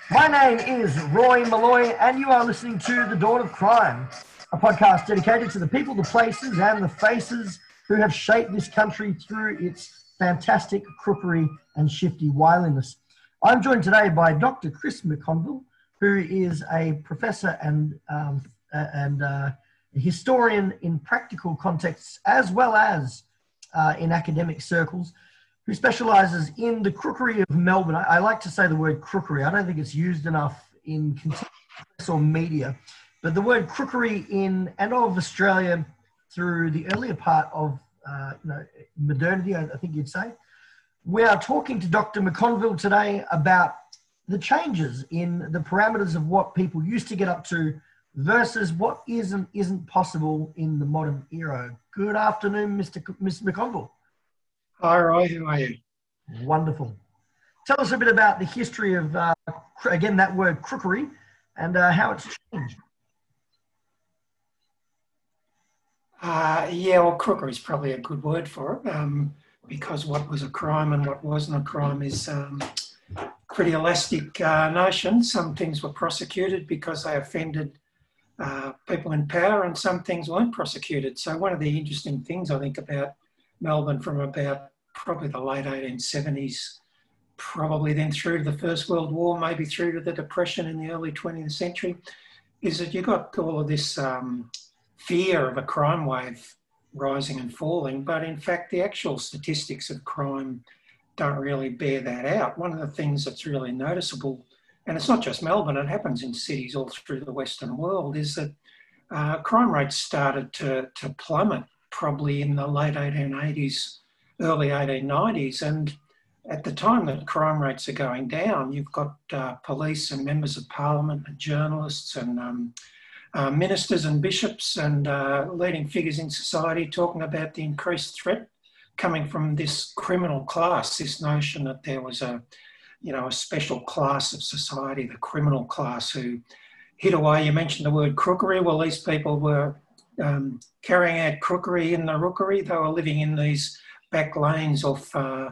My name is Roy Malloy, and you are listening to The Dawn of Crime, a podcast dedicated to the people, the places, and the faces who have shaped this country through its fantastic crookery and shifty wiliness. I'm joined today by Dr. Chris McConville, who is a professor and a historian in practical contexts as well as in academic circles, who specialises in the crookery of Melbourne. I like to say the word crookery. I don't think it's used enough in contemporary press or media, but the word crookery in and of Australia through the earlier part of modernity, I think you'd say. We are talking to Dr. McConville today about the changes in the parameters of what people used to get up to versus what isn't possible in the modern era. Good afternoon, Mr. McConville. Hi, Roy. How are you? Wonderful. Tell us a bit about the history of, again, that word crookery and how it's changed. Crookery is probably a good word for it because what was a crime and what wasn't a crime is pretty elastic notion. Some things were prosecuted because they offended people in power, and some things weren't prosecuted. So one of the interesting things I think about Melbourne from about probably the late 1870s, probably then through to the First World War, maybe through to the Depression in the early 20th century, is that you got all of this fear of a crime wave rising and falling, but in fact the actual statistics of crime don't really bear that out. One of the things that's really noticeable, and it's not just Melbourne, it happens in cities all through the Western world, is that crime rates started to plummet probably in the late 1880s, early 1890s. And at the time that crime rates are going down, you've got police and members of parliament and journalists and ministers and bishops and leading figures in society talking about the increased threat coming from this criminal class, this notion that there was a special class of society, the criminal class, who hid away. You mentioned the word crookery. Well, these people were carrying out crookery in the rookery. They were living in these back lanes off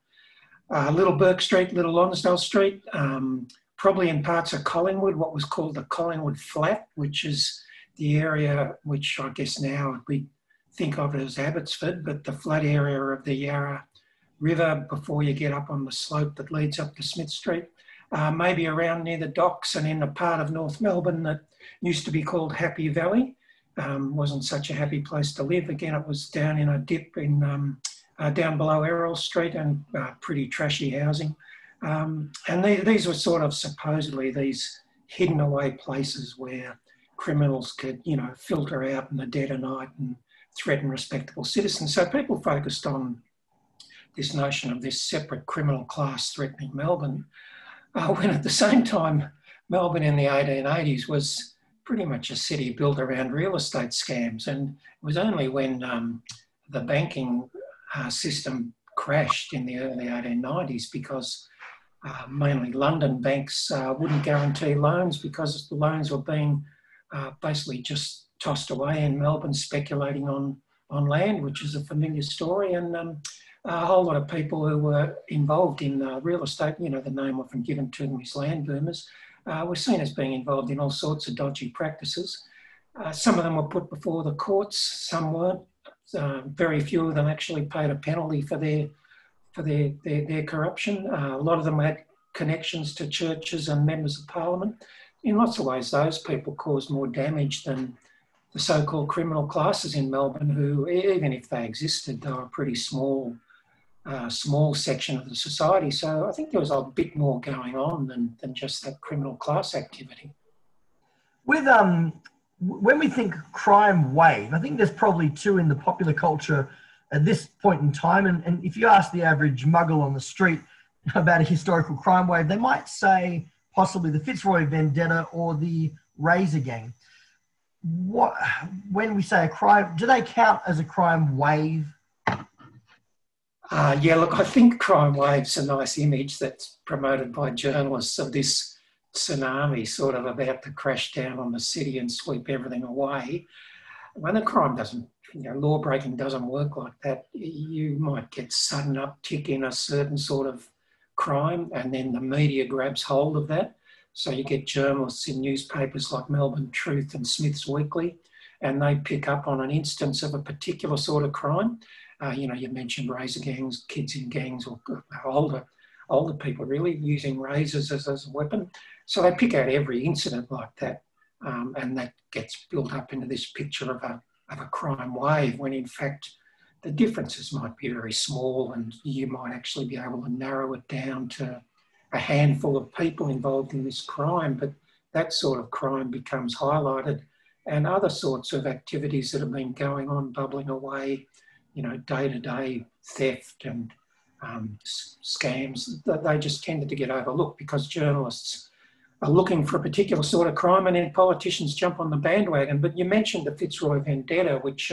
Little Bourke Street, Little Lonsdale Street, probably in parts of Collingwood, what was called the Collingwood Flat, which is the area which I guess now we think of it as Abbotsford, but the flat area of the Yarra River before you get up on the slope that leads up to Smith Street, maybe around near the docks and in a part of North Melbourne that used to be called Happy Valley. Wasn't such a happy place to live. Again, it was down in a dip in down below Errol Street and pretty trashy housing. And these were sort of supposedly these hidden away places where criminals could, filter out in the dead of night and threaten respectable citizens. So people focused on this notion of this separate criminal class threatening Melbourne, when at the same time, Melbourne in the 1880s was pretty much a city built around real estate scams. And it was only when the banking system crashed in the early 1890s because mainly London banks wouldn't guarantee loans because the loans were being basically just tossed away in Melbourne, speculating on land, which is a familiar story. And a whole lot of people who were involved in real estate, the name often given to them is land boomers, were seen as being involved in all sorts of dodgy practices. Some of them were put before the courts, some weren't. Very few of them actually paid a penalty for their corruption. A lot of them had connections to churches and members of parliament. In lots of ways, those people caused more damage than the so-called criminal classes in Melbourne, who, even if they existed, they were a pretty small section of the society. So I think there was a bit more going on than just that criminal class activity. With when we think crime wave, I think there's probably two in the popular culture at this point in time. And if you ask the average muggle on the street about a historical crime wave, they might say possibly the Fitzroy Vendetta or the Razor Gang. When we say a crime, do they count as a crime wave? I think crime wave's a nice image that's promoted by journalists of this tsunami sort of about to crash down on the city and sweep everything away. When the crime doesn't, law breaking doesn't work like that, you might get sudden uptick in a certain sort of crime and then the media grabs hold of that. So you get journalists in newspapers like Melbourne Truth and Smith's Weekly, and they pick up on an instance of a particular sort of crime. You mentioned razor gangs, kids in gangs, or older people really using razors as a weapon. So they pick out every incident like that, and that gets built up into this picture of a crime wave, when in fact the differences might be very small, and you might actually be able to narrow it down to a handful of people involved in this crime. But that sort of crime becomes highlighted, and other sorts of activities that have been going on, bubbling away, day-to-day theft and scams, that they just tended to get overlooked because journalists are looking for a particular sort of crime, and then politicians jump on the bandwagon. But you mentioned the Fitzroy vendetta, which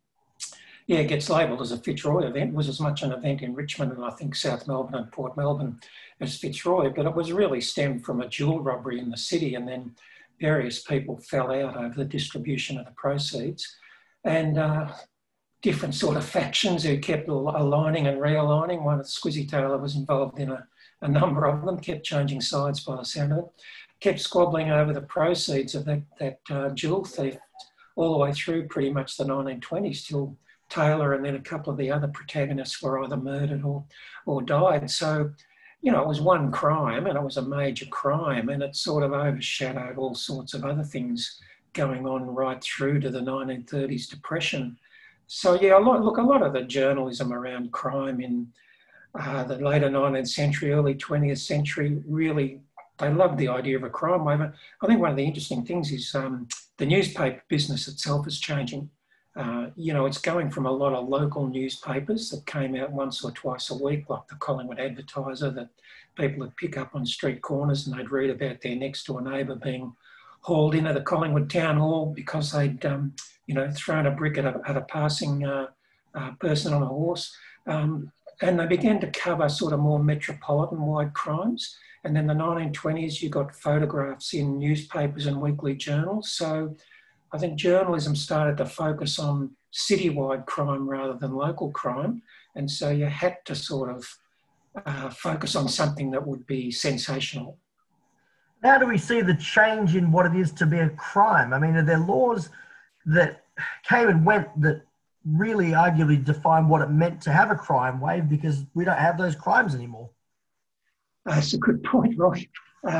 gets labelled as a Fitzroy event. It was as much an event in Richmond and I think South Melbourne and Port Melbourne as Fitzroy, but it was really stemmed from a jewel robbery in the city, and then various people fell out over the distribution of the proceeds, and different sort of factions who kept aligning and realigning. One, Squizzy Taylor, was involved in a number of them, kept changing sides by the sound of it, kept squabbling over the proceeds of that jewel theft all the way through pretty much the 1920s till Taylor and then a couple of the other protagonists were either murdered or died. So, it was one crime, and it was a major crime, and it sort of overshadowed all sorts of other things going on right through to the 1930s depression. So, a lot of the journalism around crime in the later 19th century, early 20th century, really, they loved the idea of a crime wave. I think one of the interesting things is the newspaper business itself is changing. It's going from a lot of local newspapers that came out once or twice a week, like the Collingwood Advertiser, that people would pick up on street corners, and they'd read about their next door neighbour being hauled into the Collingwood Town Hall because they'd, thrown a brick at a passing person on a horse. And they began to cover sort of more metropolitan-wide crimes. And then the 1920s, you got photographs in newspapers and weekly journals. So I think journalism started to focus on citywide crime rather than local crime. And so you had to sort of focus on something that would be sensational. How do we see the change in what it is to be a crime? I mean, are there laws that came and went that really arguably define what it meant to have a crime wave, because we don't have those crimes anymore? That's a good point, Roy.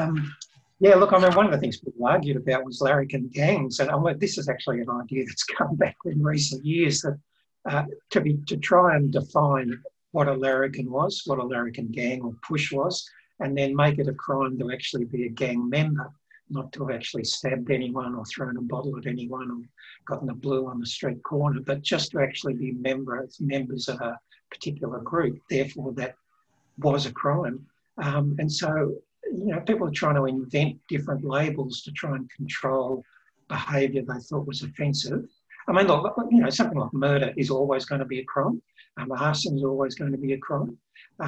One of the things people argued about was larrikin gangs, and this is actually an idea that's come back in recent years, that to try and define what a larrikin was, what a larrikin gang or push was, and then make it a crime to actually be a gang member, not to have actually stabbed anyone or thrown a bottle at anyone or gotten the blue on the street corner, but just to actually be members of a particular group. Therefore, that was a crime. And so, people are trying to invent different labels to try and control behaviour they thought was offensive. I mean, look, something like murder is always going to be a crime. Arson is always going to be a crime.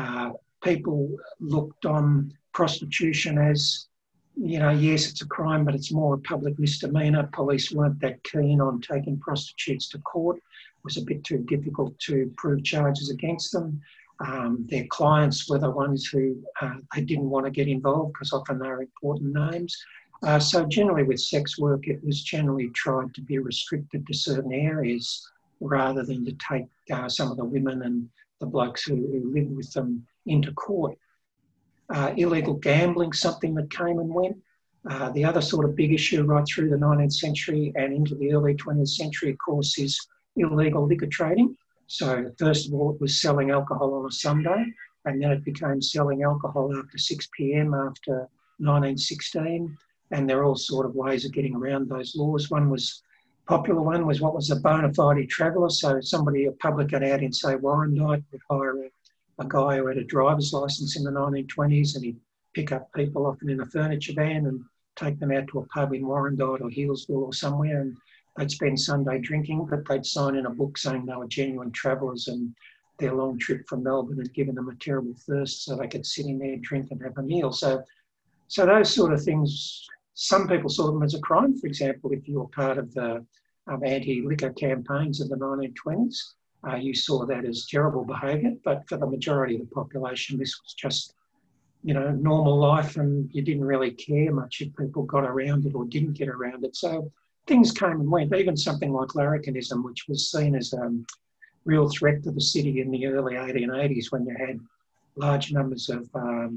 People looked on prostitution as, yes, it's a crime, but it's more a public misdemeanour. Police weren't that keen on taking prostitutes to court. It was a bit too difficult to prove charges against them. Their clients were the ones who they didn't want to get involved because often they were important names. So generally with sex work, it was generally tried to be restricted to certain areas rather than to take some of the women and the blokes who lived with them into court. Illegal gambling, something that came and went. The other sort of big issue right through the 19th century and into the early 20th century, of course, is illegal liquor trading. So first of all, it was selling alcohol on a Sunday, and then it became selling alcohol after 6 p.m. after 1916. And there are all sort of ways of getting around those laws. Popular one was what was a bona fide traveller. So a publican out in, say, Warrandyte would hire a guy who had a driver's licence in the 1920s, and he'd pick up people often in a furniture van and take them out to a pub in Warrandyte or Healesville or somewhere, and they'd spend Sunday drinking, but they'd sign in a book saying they were genuine travellers and their long trip from Melbourne had given them a terrible thirst, so they could sit in there, drink and have a meal. So those sort of things, some people saw them as a crime. For example, if you were part of the anti-liquor campaigns of the 1920s, you saw that as terrible behaviour, but for the majority of the population, this was just normal life, and you didn't really care much if people got around it or didn't get around it. So things came and went. Even something like larrikinism, which was seen as a real threat to the city in the early 1880s, when you had large numbers of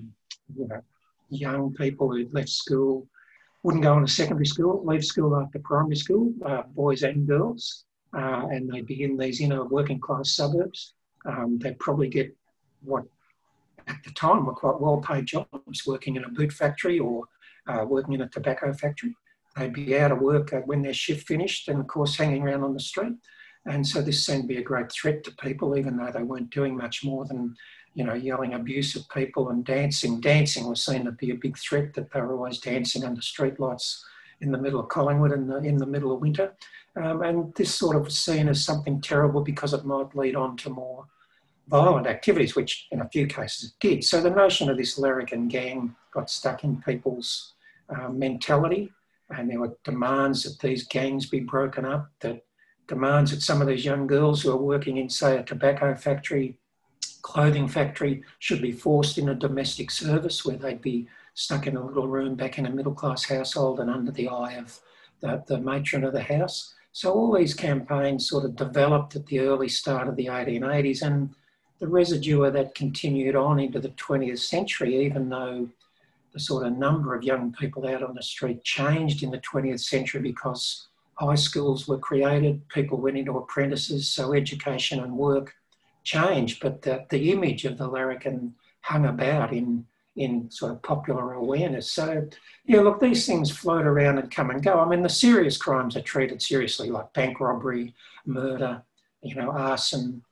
young people who'd left school, wouldn't go on to secondary school, leave school after primary school, boys and girls, and they'd be in these inner working class suburbs. They'd probably get what at the time were quite well-paid jobs, working in a boot factory or working in a tobacco factory. They'd be out of work when their shift finished, and of course hanging around on the street. And so this seemed to be a great threat to people, even though they weren't doing much more than, yelling abuse at people and dancing. Dancing was seen to be a big threat, that they were always dancing under streetlights in the middle of Collingwood in the middle of winter. And this sort of was seen as something terrible because it might lead on to more violent activities, which in a few cases it did. So the notion of this larrikin gang got stuck in people's mentality, and there were demands that these gangs be broken up, that demands that some of these young girls who are working in, say, a tobacco factory, clothing factory, should be forced in a domestic service where they'd be stuck in a little room back in a middle-class household and under the eye of the matron of the house. So all these campaigns sort of developed at the early start of the 1880s, and the residue of that continued on into the 20th century, even though the sort of number of young people out on the street changed in the 20th century because high schools were created, people went into apprentices, so education and work changed, but the image of the larrikin hung about in sort of popular awareness. So, yeah, look, these things float around and come and go. I mean, the serious crimes are treated seriously, like bank robbery, murder, arson.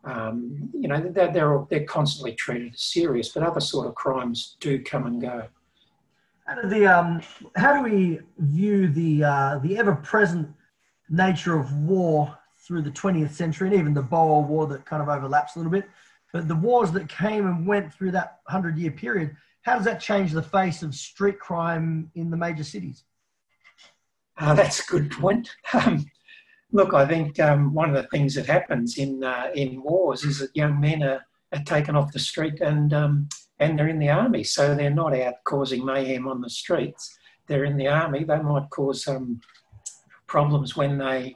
They're constantly treated as serious, but other sort of crimes do come and go. How do we view the ever-present nature of war through the 20th century, and even the Boer War that kind of overlaps a little bit, but the wars that came and went through that 100-year period, how does that change the face of street crime in the major cities? That's a good point. Look, I think one of the things that happens in wars is that young men are taken off the street and they're in the army. So they're not out causing mayhem on the streets. They're in the army. They might cause problems when they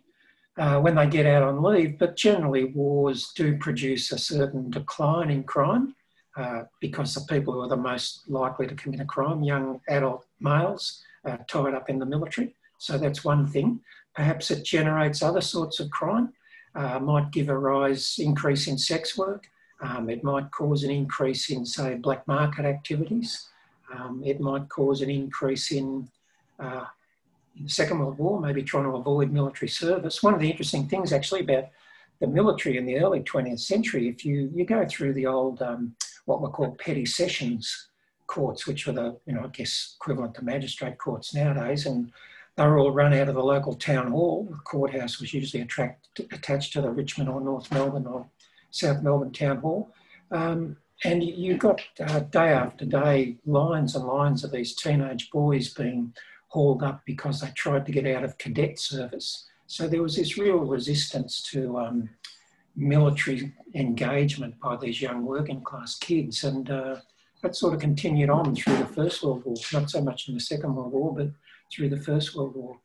get out on leave, but generally wars do produce a certain decline in crime because the people who are the most likely to commit a crime, young adult males, are tied up in the military. So that's one thing. Perhaps it generates other sorts of crime. Might give a increase in sex work. It might cause an increase in, say, black market activities. It might cause an increase in the Second World War, maybe trying to avoid military service. One of the interesting things actually about the military in the early 20th century, if you go through the old, what were called petty sessions courts, which were the, I guess, equivalent to magistrate courts nowadays, and they were all run out of the local town hall. The courthouse was usually attached to the Richmond or North Melbourne or South Melbourne town hall. And you got day after day lines and lines of these teenage boys being hauled up because they tried to get out of cadet service. So there was this real resistance to military engagement by these young working class kids. And that sort of continued on through the First World War, not so much in the Second World War, but through the First World War.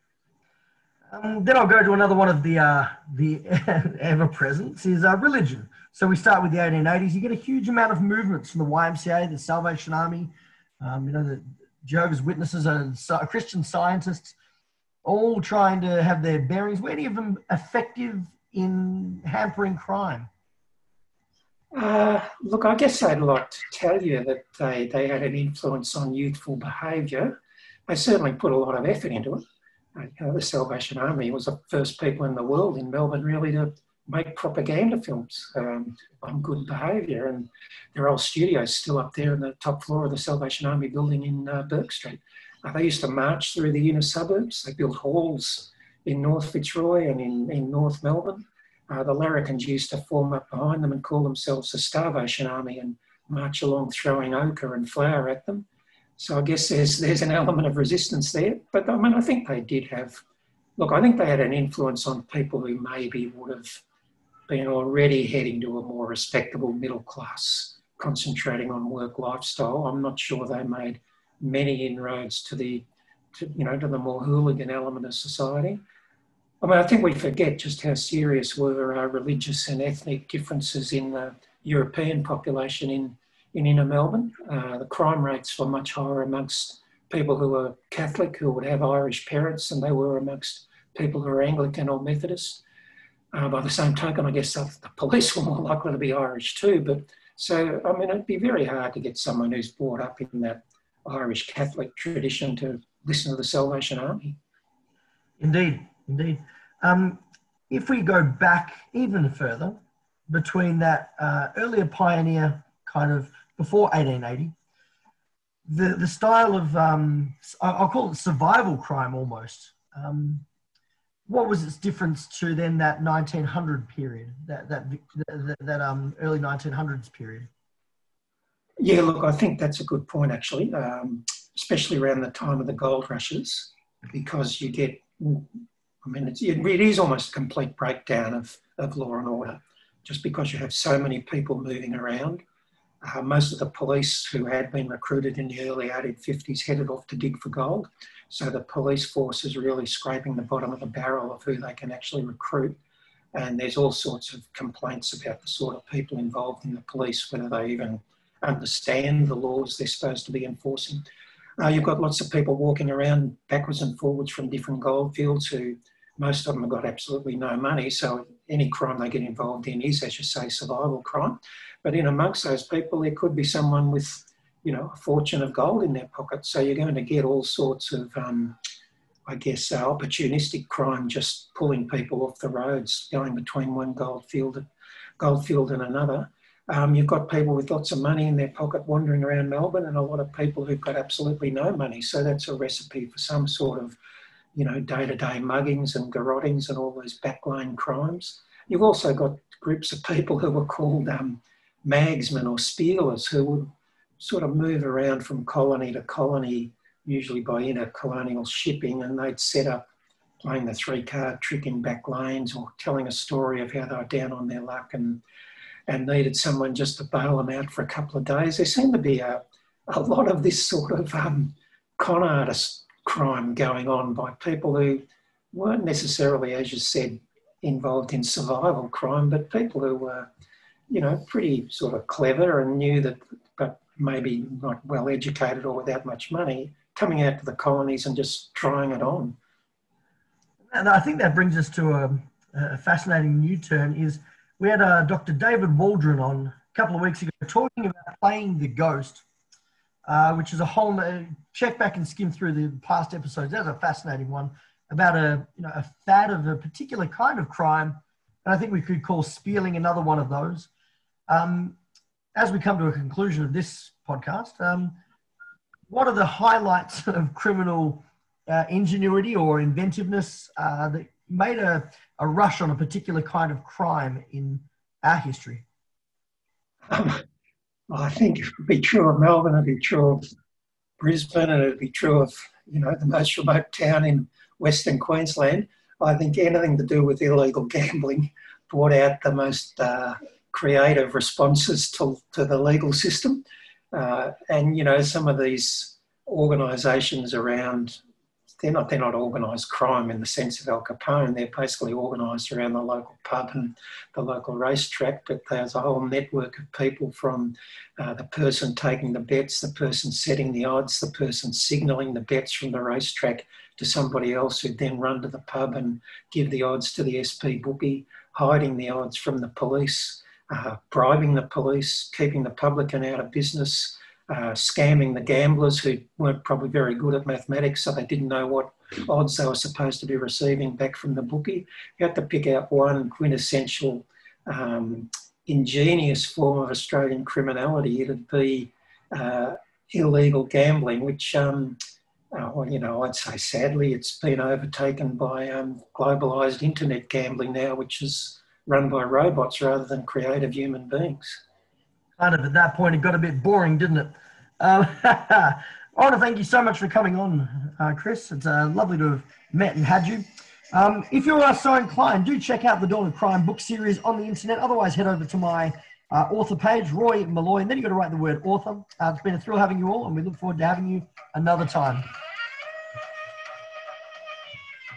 Then I'll go to another one of the ever-presents is religion. So we start with the 1880s. You get a huge amount of movements from the YMCA, the Salvation Army, the Jehovah's Witnesses and Christian Scientists, all trying to have their bearings. Were any of them effective in hampering crime? Look, I guess I'd like to tell you that they had an influence on youthful behaviour. They certainly put a lot of effort into it. The Salvation Army was the first people in the world in Melbourne really to make propaganda films on good behaviour, and their old studio's still up there on the top floor of the Salvation Army building in Bourke Street. They used to march through the inner suburbs. They built halls in North Fitzroy and in North Melbourne. The larrikins used to form up behind them and call themselves the Starvation Army and march along throwing ochre and flour at them. So I guess there's an element of resistance there. But I mean, I think they did have, look, I think they had an influence on people who maybe would have been already heading to a more respectable middle class concentrating on work lifestyle. I'm not sure they made many inroads to the more hooligan element of society. I mean, I think we forget just how serious were religious and ethnic differences in the European population in inner Melbourne. The crime rates were much higher amongst people who were Catholic, who would have Irish parents, than they were amongst people who are Anglican or Methodist. By the same token, I guess the police were more likely to be Irish too. But so, I mean, it'd be very hard to get someone who's brought up in that Irish Catholic tradition to listen to the Salvation Army. Indeed, indeed. If we go back even further, between that earlier pioneer kind of before 1880, the style of, I'll call it survival crime almost. What was its difference to then that 1900 period, that early 1900s period? Yeah, look, I think that's a good point actually, especially around the time of the gold rushes, because you get, I mean, it is almost a complete breakdown of law and order, just because you have so many people moving around. Most of the police who had been recruited in the early 1850s headed off to dig for gold. So the police force is really scraping the bottom of the barrel of who they can actually recruit. And there's all sorts of complaints about the sort of people involved in the police, whether they even understand the laws they're supposed to be enforcing. You've got lots of people walking around backwards and forwards from different gold fields who, most of them have got absolutely no money. So any crime they get involved in is, as you say, survival crime. But in amongst those people, there could be someone with, you know, a fortune of gold in their pocket. So you're going to get all sorts of, I guess, opportunistic crime, just pulling people off the roads, going between one gold field and another. You've got people with lots of money in their pocket wandering around Melbourne, and a lot of people who've got absolutely no money. So that's a recipe for some sort of, you know, day-to-day muggings and garrottings and all those backlane crimes. You've also got groups of people who are called magsmen or spielers, who would sort of move around from colony to colony, usually by intercolonial shipping, and they'd set up playing the three-card trick in back lanes or telling a story of how they were down on their luck and needed someone just to bail them out for a couple of days. There seemed to be a lot of this sort of con artist crime going on by people who weren't necessarily, as you said, involved in survival crime, but people who were, you know, pretty sort of clever and knew that, but maybe not well educated or without much money, coming out to the colonies and just trying it on. And I think that brings us to a fascinating new turn. Is we had Dr. David Waldron on a couple of weeks ago talking about playing the ghost, which is a whole, check back and skim through the past episodes. That's a fascinating one about a fad of a particular kind of crime. And I think we could call spieling another one of those. As we come to a conclusion of this podcast, what are the highlights of criminal ingenuity or inventiveness that made a rush on a particular kind of crime in our history? I think it would be true of Melbourne, it'd be true of Brisbane, and it'd be true of, you know, the most remote town in Western Queensland. I think anything to do with illegal gambling brought out the most creative responses to the legal system. And, you know, some of these organisations around, they're not organised crime in the sense of Al Capone. They're basically organised around the local pub and the local racetrack, but there's a whole network of people, from the person taking the bets, the person setting the odds, the person signalling the bets from the racetrack to somebody else who'd then run to the pub and give the odds to the SP bookie, hiding the odds from the police, bribing the police, keeping the publican out of business, scamming the gamblers who weren't probably very good at mathematics, so they didn't know what odds they were supposed to be receiving back from the bookie. You had to pick out one quintessential ingenious form of Australian criminality. It'd be illegal gambling, which, well, you know, I'd say sadly it's been overtaken by globalised internet gambling now, which is run by robots rather than creative human beings. Kind of at that point, it got a bit boring, didn't it? I want to thank you so much for coming on, Chris. It's lovely to have met and had you. If you're so inclined, do check out the Dawn of Crime book series on the internet. Otherwise, head over to my author page, Roy Molloy, and then you've got to write the word author. It's been a thrill having you all, and we look forward to having you another time.